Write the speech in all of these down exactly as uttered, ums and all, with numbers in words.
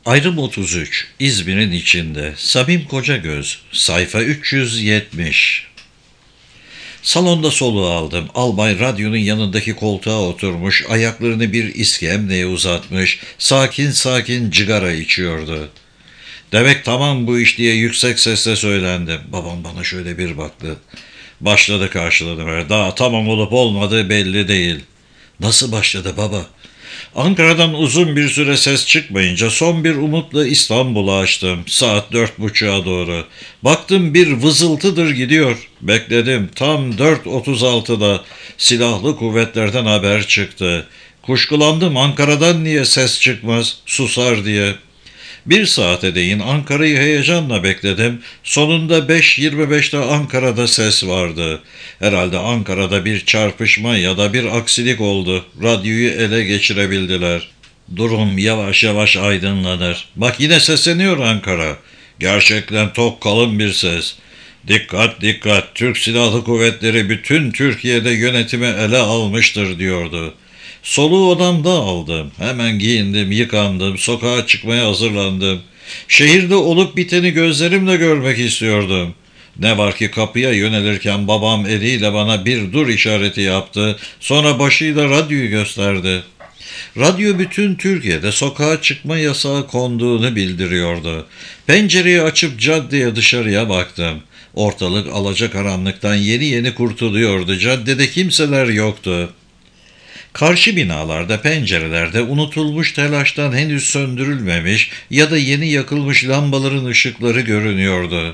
Ayrım otuz üç, İzmir'in içinde, Samim Kocagöz, sayfa üç yüz yetmiş. Salonda soluğu aldım. Albay radyonun yanındaki koltuğa oturmuş, ayaklarını bir iskemleye uzatmış, sakin sakin cigara içiyordu. Demek tamam bu iş diye yüksek sesle söylendim. Babam bana şöyle bir baktı. Başladı karşılanıver. Daha tamam olup olmadığı belli değil. Nasıl başladı baba? Ankara'dan uzun bir süre ses çıkmayınca son bir umutla İstanbul'u açtım. Saat dört buçuğa doğru. Baktım bir vızıltıdır gidiyor. Bekledim. Tam dört otuz altıda silahlı kuvvetlerden haber çıktı. Kuşkulandım Ankara'dan niye ses çıkmaz, susar diye. Bir saate değin Ankara'yı heyecanla bekledim. Sonunda beş yirmi beşte Ankara'da ses vardı. Herhalde Ankara'da bir çarpışma ya da bir aksilik oldu. Radyoyu ele geçirebildiler. Durum yavaş yavaş aydınlanır. Bak yine sesleniyor Ankara. Gerçekten tok kalın bir ses. Dikkat dikkat, Türk Silahlı Kuvvetleri bütün Türkiye'de yönetimi ele almıştır diyordu. Soluğu odamda aldım. Hemen giyindim, yıkandım, sokağa çıkmaya hazırlandım. Şehirde olup biteni gözlerimle görmek istiyordum. Ne var ki kapıya yönelirken babam eliyle bana bir dur işareti yaptı. Sonra başıyla radyoyu gösterdi. Radyo bütün Türkiye'de sokağa çıkma yasağı konduğunu bildiriyordu. Pencereyi açıp caddeye dışarıya baktım. Ortalık alacakaranlıktan yeni yeni kurtuluyordu. Caddede kimseler yoktu. Karşı binalarda, pencerelerde unutulmuş telaştan henüz söndürülmemiş ya da yeni yakılmış lambaların ışıkları görünüyordu.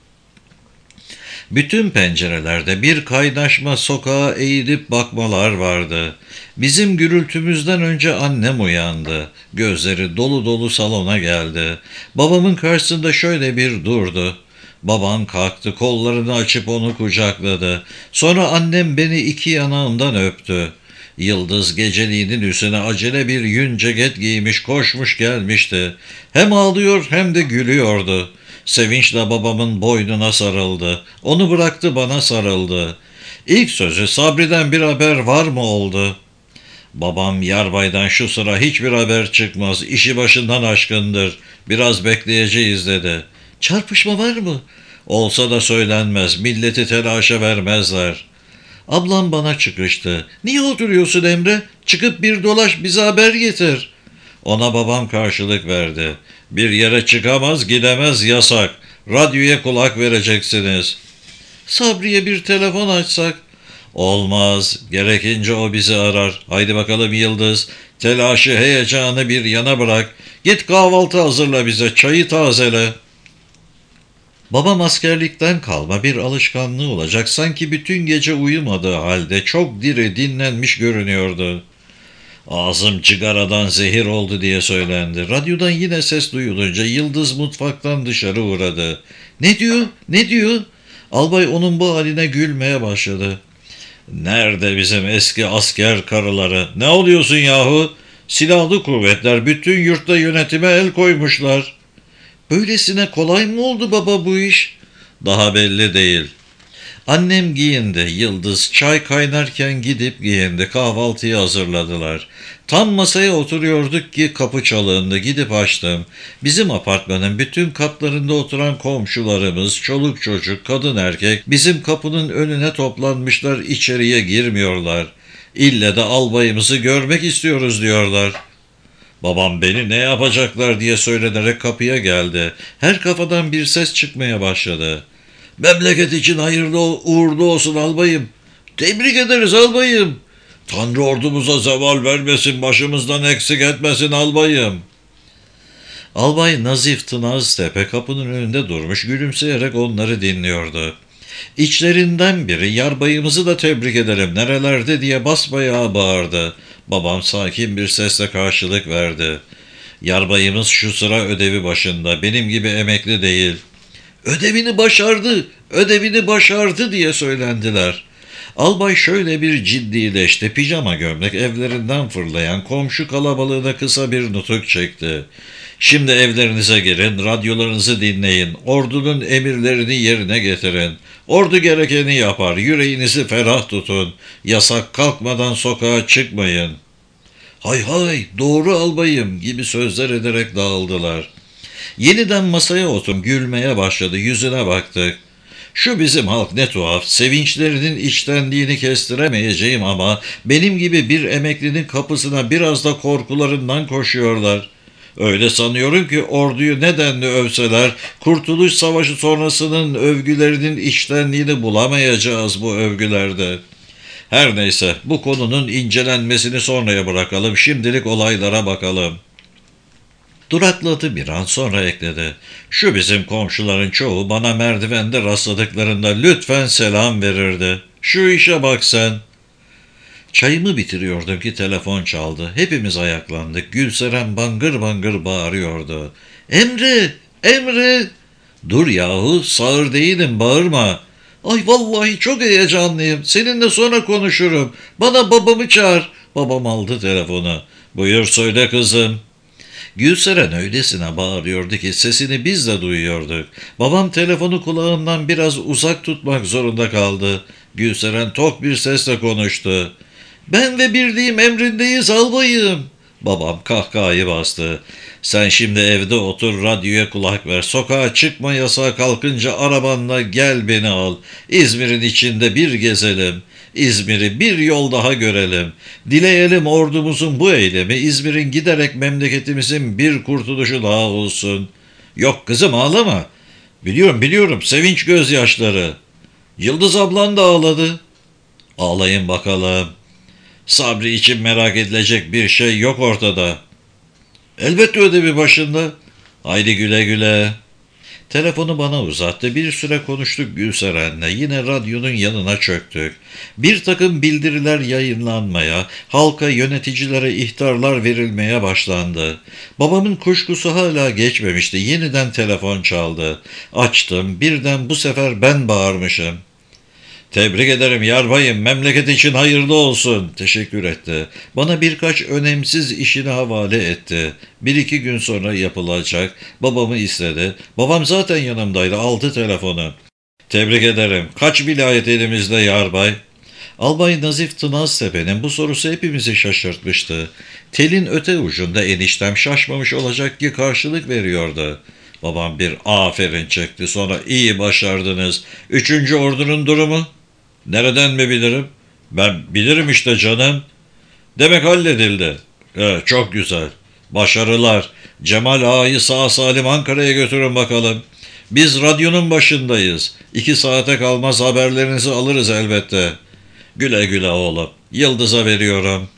Bütün pencerelerde bir kaynaşma, sokağa eğilip bakmalar vardı. Bizim gürültümüzden önce annem uyandı. Gözleri dolu dolu salona geldi. Babamın karşısında şöyle bir durdu. Babam kalktı, kollarını açıp onu kucakladı. Sonra annem beni iki yanağımdan öptü. Yıldız geceliğinin üstüne acele bir yün ceket giymiş, koşmuş gelmişti. Hem ağlıyor hem de gülüyordu. Sevinçle babamın boynuna sarıldı. Onu bıraktı, bana sarıldı. İlk sözü Sabri'den bir haber var mı oldu. Babam yarbaydan şu sıra hiçbir haber çıkmaz. İşi başından aşkındır. Biraz bekleyeceğiz dedi. Çarpışma var mı? Olsa da söylenmez. Milleti telaşa vermezler. Ablam bana çıkıştı. Niye oturuyorsun Emre? Çıkıp bir dolaş, bize haber getir. Ona babam karşılık verdi. Bir yere çıkamaz, gidemez, yasak. Radyoya kulak vereceksiniz. Sabri'ye bir telefon açsak. Olmaz. Gerekince o bizi arar. Haydi bakalım Yıldız. Telaşı, heyecanı bir yana bırak. Git kahvaltı hazırla bize, çayı tazele. Babam askerlikten kalma bir alışkanlığı olacak. Sanki bütün gece uyumadığı halde çok diri, dinlenmiş görünüyordu. Ağzım cigaradan zehir oldu diye söylendi. Radyodan yine ses duyulunca Yıldız mutfaktan dışarı uğradı. Ne diyor? Ne diyor? Albay onun bu haline gülmeye başladı. Nerede bizim eski asker karıları? Ne oluyorsun yahu? Silahlı kuvvetler bütün yurtta yönetime el koymuşlar. Böylesine kolay mı oldu baba bu iş? Daha belli değil. Annem giyindi. Yıldız çay kaynarken gidip giyindi. Kahvaltıyı hazırladılar. Tam masaya oturuyorduk ki kapı çalındı. Gidip açtım. Bizim apartmanın bütün katlarında oturan komşularımız, çoluk çocuk, kadın erkek bizim kapının önüne toplanmışlar, içeriye girmiyorlar. İlle de albayımızı görmek istiyoruz diyorlar. Babam beni ne yapacaklar diye söylenerek kapıya geldi. Her kafadan bir ses çıkmaya başladı. Memleket için hayırlı uğurlu olsun albayım. Tebrik ederiz albayım. Tanrı ordumuza zeval vermesin, başımızdan eksik etmesin albayım. Albay Nazif Tınaztepe kapının önünde durmuş, gülümseyerek onları dinliyordu. İçlerinden biri yarbayımızı da tebrik ederim nerelerde diye basbayağı bağırdı. Babam sakin bir sesle karşılık verdi. Yarbayımız şu sıra ödevi başında, benim gibi emekli değil. Ödevini başardı, ödevini başardı diye söylendiler. Albay şöyle bir ciddileşti, pijama gömlek evlerinden fırlayan komşu kalabalığına kısa bir nutuk çekti. Şimdi evlerinize girin, radyolarınızı dinleyin, ordunun emirlerini yerine getirin. Ordu gerekeni yapar, yüreğinizi ferah tutun, yasak kalkmadan sokağa çıkmayın. Hay hay doğru albayım gibi sözler ederek dağıldılar. Yeniden masaya oturup gülmeye başladı. Yüzüne baktık. Şu bizim halk ne tuhaf. Sevinçlerinin içtenliğini kestiremeyeceğim ama benim gibi bir emeklinin kapısına biraz da korkularından koşuyorlar. Öyle sanıyorum ki orduyu nedenle övseler, Kurtuluş Savaşı sonrasının övgülerinin içtenliğini bulamayacağız bu övgülerde. Her neyse bu konunun incelenmesini sonraya bırakalım. Şimdilik olaylara bakalım. Durakladı bir an sonra ekledi. Şu bizim komşuların çoğu bana merdivende rastladıklarında lütfen selam verirdi. Şu işe bak sen. Çayımı bitiriyordum ki telefon çaldı. Hepimiz ayaklandık. Gülseren bangır bangır bağırıyordu. Emre! Emre! Dur yahu sağır değilim bağırma. Ay vallahi çok heyecanlıyım. Seninle sonra konuşurum. Bana babamı çağır. Babam aldı telefonu. Buyur söyle kızım. Gülseren öylesine bağırıyordu ki sesini biz de duyuyorduk. Babam telefonu kulağından biraz uzak tutmak zorunda kaldı. Gülseren tok bir sesle konuştu. Ben ve birliğim emrindeyiz albayım. Babam kahkahayı bastı. Sen şimdi evde otur radyoya kulak ver. Sokağa çıkma yasağı kalkınca arabanla gel beni al. İzmir'in içinde bir gezelim. İzmir'i bir yol daha görelim. Dileyelim ordumuzun bu eylemi İzmir'in giderek memleketimizin bir kurtuluşu daha olsun. Yok kızım ağlama. Biliyorum biliyorum sevinç gözyaşları. Yıldız ablan da ağladı. Ağlayın bakalım. Sabri için merak edilecek bir şey yok ortada. Elbette ödevi başında. Haydi güle güle. Telefonu bana uzattı. Bir süre konuştuk Gülseren'le. Yine radyonun yanına çöktük. Bir takım bildiriler yayınlanmaya, halka yöneticilere ihtarlar verilmeye başlandı. Babamın kuşkusu hala geçmemişti. Yeniden telefon çaldı. Açtım. Birden bu sefer ben bağırmışım. Tebrik ederim yarbayım, memleket için hayırlı olsun. Teşekkür etti. Bana birkaç önemsiz işini havale etti. Bir iki gün sonra yapılacak. Babamı istedi. Babam zaten yanımdaydı, aldı telefonu. Tebrik ederim. Kaç vilayet elimizde yarbay? Albay Nazif Tınaztepe'nin bu sorusu hepimizi şaşırtmıştı. Telin öte ucunda eniştem şaşmamış olacak ki karşılık veriyordu. Babam bir aferin çekti. Sonra iyi başardınız. Üçüncü ordunun durumu? Nereden mi bilirim? Ben bilirim işte canım. Demek halledildi. Evet, çok güzel. Başarılar. Cemal Ağa'yı sağ salim Ankara'ya götürün bakalım. Biz radyonun başındayız. İki saate kalmaz haberlerinizi alırız elbette. Güle güle oğlum. Yıldız'a veriyorum.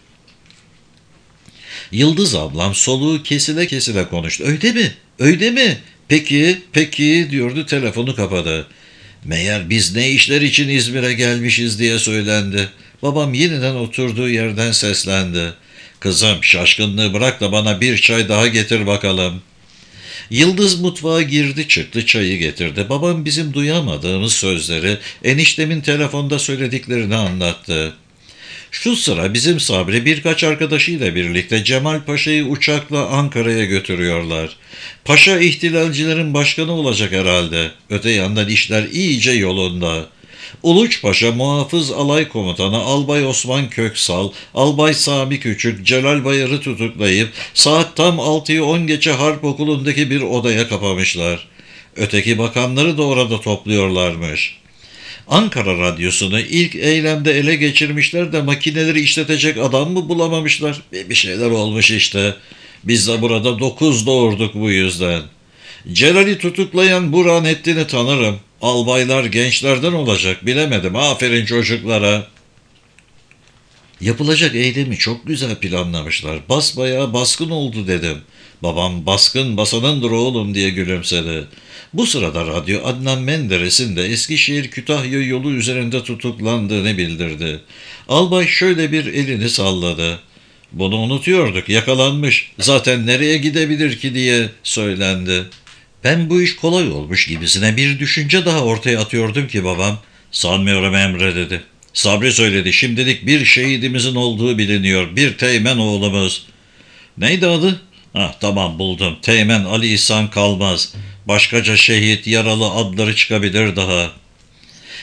Yıldız ablam soluğu kesile kesile konuştu. Öyle mi? Öyle mi? Peki, peki diyordu telefonu kapadı. Meğer biz ne işler için İzmir'e gelmişiz diye söylendi. Babam yeniden oturduğu yerden seslendi. Kızım şaşkınlığı bırak da bana bir çay daha getir bakalım. Yıldız mutfağa girdi çıktı çayı getirdi. Babam bizim duyamadığımız sözleri eniştemin telefonda söylediklerini anlattı. Şu sıra bizim Sabri birkaç arkadaşıyla birlikte Cemal Paşa'yı uçakla Ankara'ya götürüyorlar. Paşa ihtilalcilerin başkanı olacak herhalde. Öte yandan işler iyice yolunda. Uluç Paşa muhafız alay komutanı Albay Osman Köksal, Albay Sami Küçük, Celal Bayar'ı tutuklayıp saat tam altıyı on geçe harp okulundaki bir odaya kapamışlar. Öteki bakanları da orada topluyorlarmış. Ankara Radyosu'nu ilk eylemde ele geçirmişler de makineleri işletecek adam mı bulamamışlar? Bir şeyler olmuş işte. Biz de burada dokuz doğurduk bu yüzden. Celal'i tutuklayan Burhanettin'i tanırım. Albaylar gençlerden olacak bilemedim. Aferin çocuklara. Yapılacak eylemi çok güzel planlamışlar. Basbayağı baskın oldu dedim. Babam baskın basanındır oğlum diye gülümsedi. Bu sırada radyo Adnan Menderes'in de Eskişehir Kütahya yolu üzerinde tutuklandığını bildirdi. Albay şöyle bir elini salladı. Bunu unutuyorduk, yakalanmış. Zaten nereye gidebilir ki diye söylendi. Ben bu iş kolay olmuş gibisine bir düşünce daha ortaya atıyordum ki babam, sanmıyorum Emre dedi. Sabri söyledi, şimdilik bir şehidimizin olduğu biliniyor, bir teğmen oğlumuz. Neydi adı? Ah tamam buldum, Teğmen Ali İhsan Kalmaz. Başkaca şehit, yaralı adları çıkabilir daha.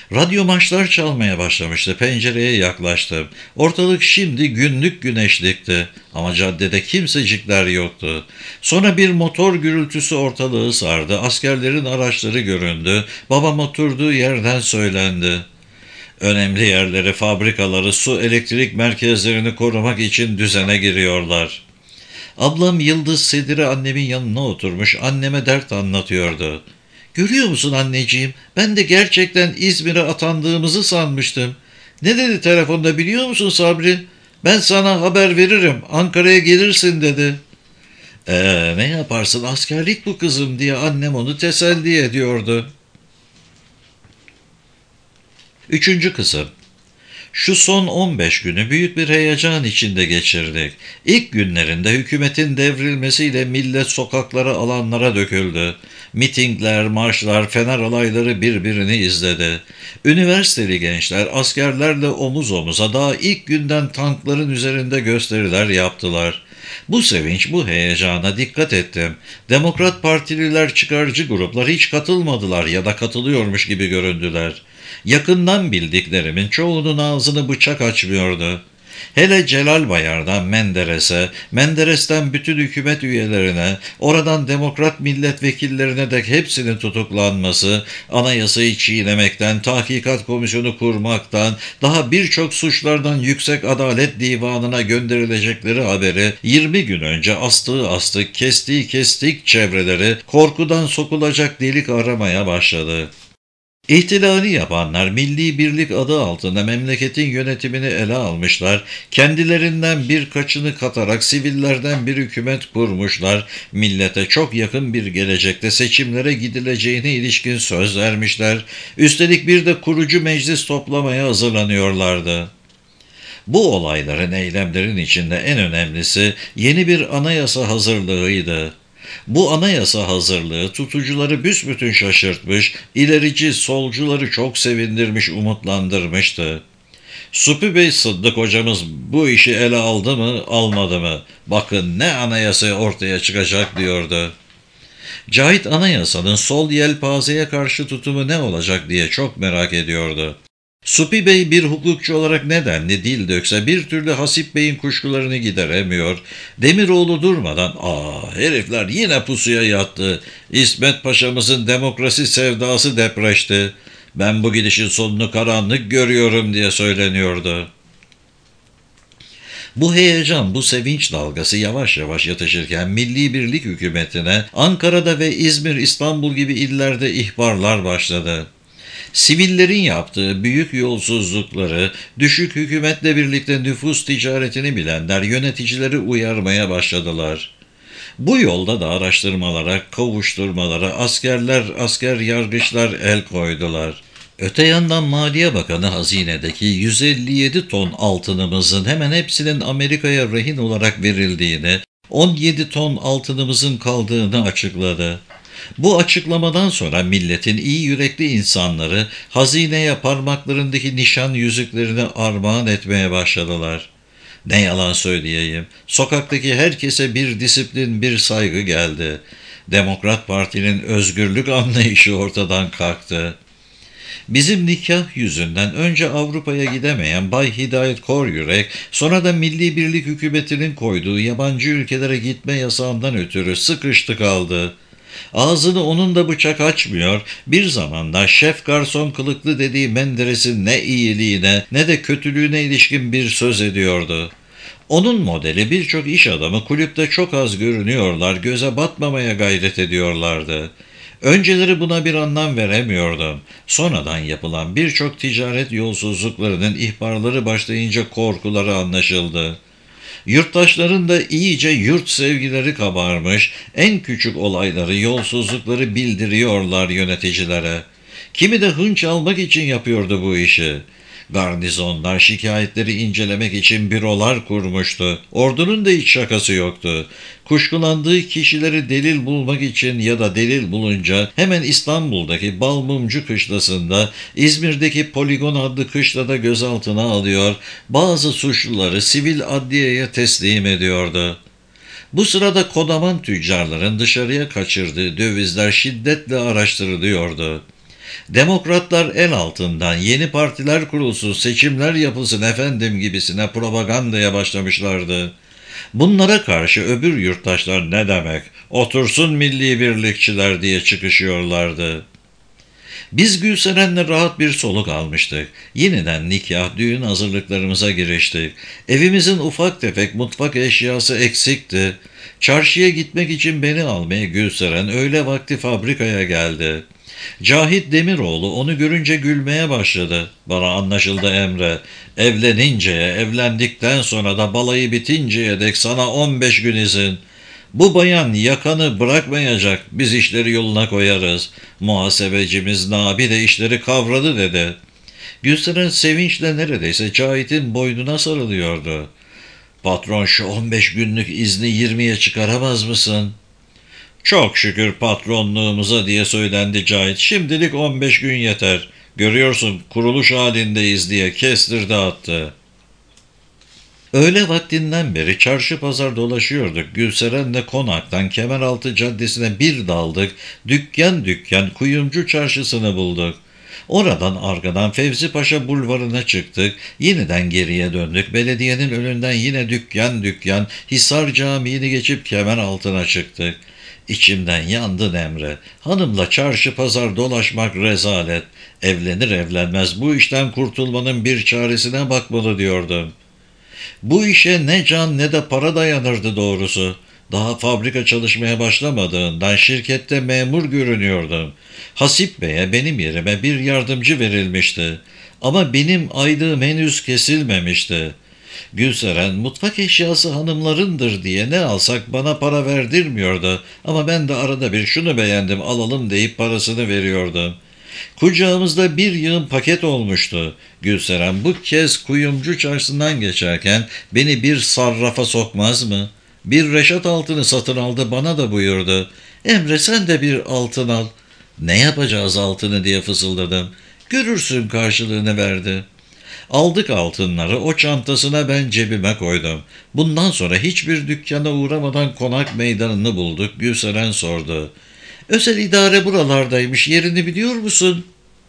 Radyo maçlar çalmaya başlamıştı. Pencereye yaklaştım. Ortalık şimdi günlük güneşlikti. Ama caddede kimsecikler yoktu. Sonra bir motor gürültüsü ortalığı sardı. Askerlerin araçları göründü. Babam oturduğu yerden söylendi. Önemli yerleri, fabrikaları, su elektrik merkezlerini korumak için düzene giriyorlar. Ablam Yıldız Sedire annemin yanına oturmuş, anneme dert anlatıyordu. Görüyor musun anneciğim, ben de gerçekten İzmir'e atandığımızı sanmıştım. Ne dedi telefonda biliyor musun Sabri? Ben sana haber veririm, Ankara'ya gelirsin dedi. Ee, ne yaparsın, askerlik bu kızım diye annem onu teselli ediyordu. Üçüncü kısım. Şu son on beş günü büyük bir heyecan içinde geçirdik. İlk günlerinde hükümetin devrilmesiyle millet sokaklara, alanlara döküldü. Mitingler, marşlar, fener alayları birbirini izledi. Üniversiteli gençler askerlerle omuz omuza daha ilk günden tankların üzerinde gösteriler yaptılar. Bu sevinç, bu heyecana dikkat ettim. Demokrat Partililer, çıkarcı gruplar hiç katılmadılar ya da katılıyormuş gibi göründüler. Yakından bildiklerimin çoğunun ağzını bıçak açmıyordu. Hele Celal Bayar'dan Menderes'e, Menderes'ten bütün hükümet üyelerine, oradan demokrat milletvekillerine dek hepsinin tutuklanması, anayasayı çiğnemekten, tahkikat komisyonu kurmaktan, daha birçok suçlardan Yüksek Adalet Divanı'na gönderilecekleri haberi yirmi gün önce astığı astık, kestiği kestik çevreleri korkudan sokulacak delik aramaya başladı. İhtilali yapanlar Milli Birlik adı altında memleketin yönetimini ele almışlar, kendilerinden birkaçını katarak sivillerden bir hükümet kurmuşlar, millete çok yakın bir gelecekte seçimlere gidileceğine ilişkin söz vermişler, üstelik bir de kurucu meclis toplamaya hazırlanıyorlardı. Bu olayların, eylemlerin içinde en önemlisi yeni bir anayasa hazırlığıydı. Bu anayasa hazırlığı tutucuları büsbütün şaşırtmış, ilerici solcuları çok sevindirmiş, umutlandırmıştı. Supi Bey Sıddık hocamız bu işi ele aldı mı, almadı mı? Bakın ne anayasa ortaya çıkacak diyordu. Cahit anayasanın sol yelpazeye karşı tutumu ne olacak diye çok merak ediyordu. Supi Bey bir hukukçu olarak nedenli dil dökse bir türlü Hasip Bey'in kuşkularını gideremiyor. Demiroğlu durmadan ''Aa herifler yine pusuya yattı. İsmet Paşa'mızın demokrasi sevdası depreşti. Ben bu gidişin sonunu karanlık görüyorum.'' diye söyleniyordu. Bu heyecan, bu sevinç dalgası yavaş yavaş yatışırken Milli Birlik hükümetine Ankara'da ve İzmir, İstanbul gibi illerde ihbarlar başladı. Sivillerin yaptığı büyük yolsuzlukları, düşük hükümetle birlikte nüfus ticaretini bilenler yöneticileri uyarmaya başladılar. Bu yolda da araştırmalara, kovuşturmalara askerler, asker yargıçlar el koydular. Öte yandan Maliye Bakanı hazinedeki yüz elli yedi ton altınımızın hemen hepsinin Amerika'ya rehin olarak verildiğini, on yedi ton altınımızın kaldığını açıkladı. Bu açıklamadan sonra milletin iyi yürekli insanları hazineye parmaklarındaki nişan yüzüklerini armağan etmeye başladılar. Ne yalan söyleyeyim, sokaktaki herkese bir disiplin, bir saygı geldi. Demokrat Parti'nin özgürlük anlayışı ortadan kalktı. Bizim nikah yüzünden önce Avrupa'ya gidemeyen Bay Hidayet Koryürek, sonra da Milli Birlik hükümetinin koyduğu yabancı ülkelere gitme yasağından ötürü sıkıştı kaldı. Ağzını onun da bıçak açmıyor, bir zamanlar şef garson kılıklı dediği Menderes'in ne iyiliğine ne de kötülüğüne ilişkin bir söz ediyordu. Onun modeli birçok iş adamı kulüpte çok az görünüyorlar, göze batmamaya gayret ediyorlardı. Önceleri buna bir anlam veremiyordum. Sonradan yapılan birçok ticaret yolsuzluklarının ihbarları başlayınca korkuları anlaşıldı. Yurttaşların da iyice yurt sevgileri kabarmış, en küçük olayları, yolsuzlukları bildiriyorlar yöneticilere. Kimi de hınç almak için yapıyordu bu işi. Garnizonlar şikayetleri incelemek için bürolar kurmuştu. Ordunun da hiç şakası yoktu. Kuşkulandığı kişileri delil bulmak için ya da delil bulunca hemen İstanbul'daki Balmumcu kışlasında, İzmir'deki Poligon adlı kışlada gözaltına alıyor, bazı suçluları sivil adliyeye teslim ediyordu. Bu sırada kodaman tüccarların dışarıya kaçırdığı dövizler şiddetle araştırılıyordu. Demokratlar el altından yeni partiler kurulsun, seçimler yapılsın efendim gibisine propagandaya başlamışlardı. Bunlara karşı öbür yurttaşlar ne demek, otursun milli birlikçiler diye çıkışıyorlardı. Biz Gülseren'le rahat bir soluk almıştık. Yeniden nikah, düğün hazırlıklarımıza giriştik. Evimizin ufak tefek mutfak eşyası eksikti. Çarşıya gitmek için beni almaya Gülseren öğle vakti fabrikaya geldi. Cahit Demiroğlu onu görünce gülmeye başladı. Bana anlaşıldı Emre. Evleninceye, evlendikten sonra da balayı bitinceye dek sana on beş gün izin. Bu bayan yakanı bırakmayacak, biz işleri yoluna koyarız. Muhasebecimiz Nabi de işleri kavradı dedi. Gülseren sevinçle neredeyse Cahit'in boynuna sarılıyordu. Patron şu on beş günlük izni yirmiye çıkaramaz mısın? Çok şükür patronluğumuza diye söylendi Cahit. Şimdilik on beş gün yeter. Görüyorsun kuruluş halindeyiz diye kestir dağıttı. Öğle vaktinden beri çarşı pazar dolaşıyorduk. Gülseren'le Konak'tan Kemeraltı Caddesi'ne bir daldık. Dükkan dükkan Kuyumcu Çarşısı'nı bulduk. Oradan arkadan Fevzi Paşa Bulvarı'na çıktık. Yeniden geriye döndük. Belediyenin önünden yine dükkan dükkan Hisar Camii'ni geçip Kemeraltı'na çıktık. İçimden yandın Emre. Hanımla çarşı pazar dolaşmak rezalet. Evlenir evlenmez bu işten kurtulmanın bir çaresine bakmalı diyordum. Bu işe ne can ne de para dayanırdı doğrusu. Daha fabrika çalışmaya başlamadığından şirkette memur görünüyordum. Hasip Bey'e benim yerime bir yardımcı verilmişti. Ama benim aylığım henüz kesilmemişti. Gülseren mutfak eşyası hanımlarındır diye ne alsak bana para verdirmiyordu. Ama ben de arada bir şunu beğendim alalım deyip parasını veriyordum. Kucağımızda bir yığın paket olmuştu. Gülseren bu kez Kuyumcu Çarşısı'ndan geçerken beni bir sarrafa sokmaz mı? Bir reşat altını satın aldı bana da buyurdu. Emre sen de bir altın al. Ne yapacağız altını diye fısıldadım. Görürsün karşılığını verdi. Aldık altınları o çantasına ben cebime koydum. Bundan sonra hiçbir dükkana uğramadan konak meydanını bulduk. Gülseren sordu. Özel idare buralardaymış yerini biliyor musun?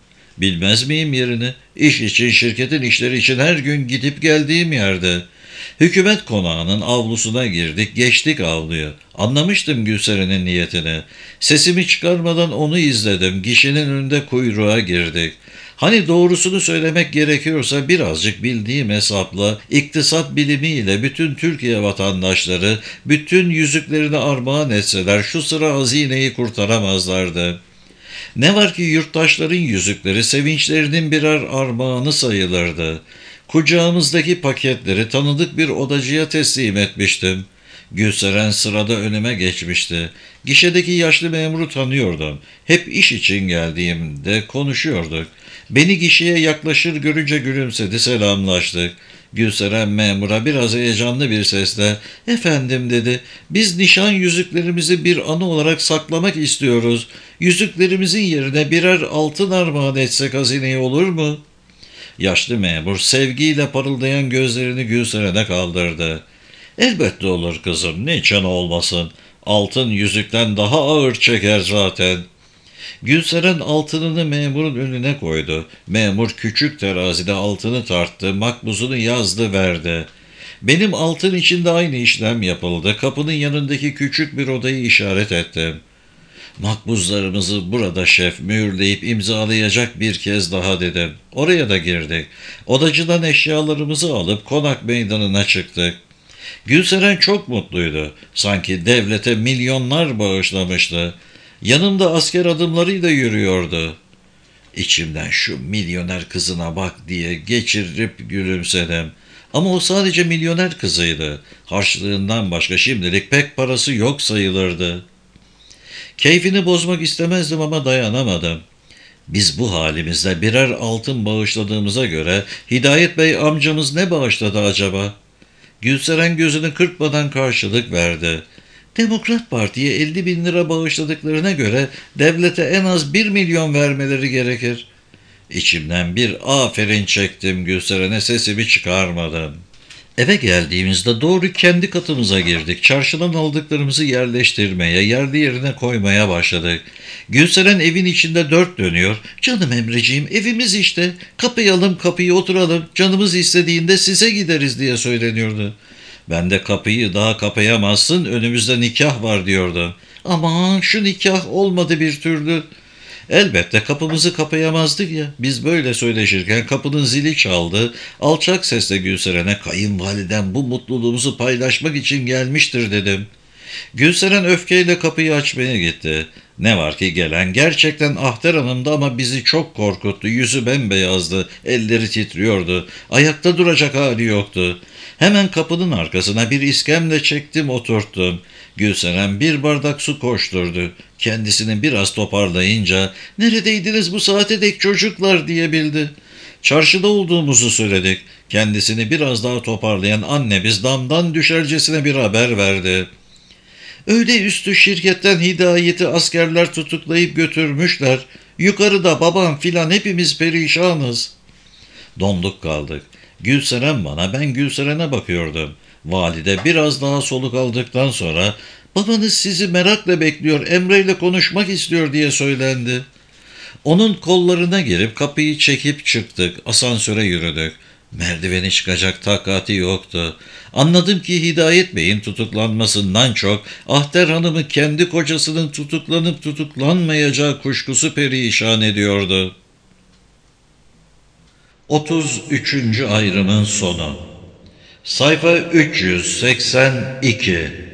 Bilmez miyim yerini? İş için şirketin işleri için her gün gidip geldiğim yerde. Hükümet konağının avlusuna girdik geçtik avluyu. Anlamıştım Gülseren'in niyetini. Sesimi çıkarmadan onu izledim. Gişenin önünde kuyruğa girdik. Hani doğrusunu söylemek gerekiyorsa birazcık bildiğim hesapla iktisat bilimiyle bütün Türkiye vatandaşları bütün yüzüklerini armağan etseler şu sıra hazineyi kurtaramazlardı. Ne var ki yurttaşların yüzükleri sevinçlerinin birer armağanı sayılırdı. Kucağımızdaki paketleri tanıdık bir odacıya teslim etmiştim. Gülseren sırada önüme geçmişti. Gişedeki yaşlı memuru tanıyordum. Hep iş için geldiğimde konuşuyorduk. Beni gişeye yaklaşır görünce gülümsedi, selamlaştık. Gülseren memura biraz heyecanlı bir sesle "Efendim" dedi, "biz nişan yüzüklerimizi bir anı olarak saklamak istiyoruz. Yüzüklerimizin yerine birer altın armağan etsek hazineye olur mu?" Yaşlı memur sevgiyle parıldayan gözlerini Gülseren'e kaldırdı. "Elbette olur kızım, niçin olmasın? Altın yüzükten daha ağır çeker zaten." Gülseren altınını memurun önüne koydu. Memur küçük terazide altını tarttı, makbuzunu yazdı verdi. Benim altın içinde aynı işlem yapıldı. Kapının yanındaki küçük bir odayı işaret ettim. "Makbuzlarımızı burada şef mühürleyip imzalayacak bir kez daha" dedim. Oraya da girdik. Odacıdan eşyalarımızı alıp konak meydanına çıktık. Gülseren çok mutluydu. Sanki devlete milyonlar bağışlamıştı. Yanımda asker adımlarıyla yürüyordu. İçimden şu milyoner kızına bak diye geçirip gülümsedim. Ama o sadece milyoner kızıydı. Harçlığından başka şimdilik pek parası yok sayılırdı. Keyfini bozmak istemezdim ama dayanamadım. Biz bu halimizde birer altın bağışladığımıza göre Hidayet Bey amcamız ne bağışladı acaba? Gülseren gözünü kırpmadan karşılık verdi. Demokrat Parti'ye elli bin lira bağışladıklarına göre devlete en az bir milyon vermeleri gerekir. İçimden bir aferin çektim Gülseren'e sesimi çıkarmadım. Eve geldiğimizde doğru kendi katımıza girdik. Çarşıdan aldıklarımızı yerleştirmeye, yerli yerine koymaya başladık. Gülseren evin içinde dört dönüyor. Canım Emreciğim, evimiz işte. Kapayalım kapıyı, oturalım. Canımız istediğinde size gideriz diye söyleniyordu. Ben de kapıyı daha kapayamazsın, önümüzde nikah var diyordum. Aman şu nikah olmadı bir türlü. Elbette kapımızı kapayamazdık ya. Biz böyle söyleşirken kapının zili çaldı. Alçak sesle Gülseren'e kayınvaliden bu mutluluğumuzu paylaşmak için gelmiştir dedim. Gülseren öfkeyle kapıyı açmaya gitti. Ne var ki gelen gerçekten Ahter Hanım'dı ama bizi çok korkuttu. Yüzü bembeyazdı, elleri titriyordu. Ayakta duracak hali yoktu. Hemen kapının arkasına bir iskemle çektim, oturttum. Gülseren bir bardak su koşturdu. Kendisini biraz toparlayınca "Neredeydiniz bu saate dek çocuklar?" diyebildi. Çarşıda olduğumuzu söyledik. Kendisini biraz daha toparlayan annemiz damdan düşercesine bir haber verdi. Öğle üstü şirketten Hidayet'i askerler tutuklayıp götürmüşler. Yukarıda babam filan hepimiz perişanız. Donduk kaldık. Gülseren bana, ben Gülseren'e bakıyordum. Valide biraz daha soluk aldıktan sonra babanız sizi merakla bekliyor, Emre ile konuşmak istiyor diye söylendi. Onun kollarına girip kapıyı çekip çıktık. Asansöre yürüdük. Merdiveni çıkacak takati yoktu. Anladım ki Hidayet Bey'in tutuklanmasından çok Ahter Hanım'ı kendi kocasının tutuklanıp tutuklanmayacağı kuşkusu perişan ediyordu. otuz üçüncü ayrımın sonu. Sayfa üç yüz seksen iki.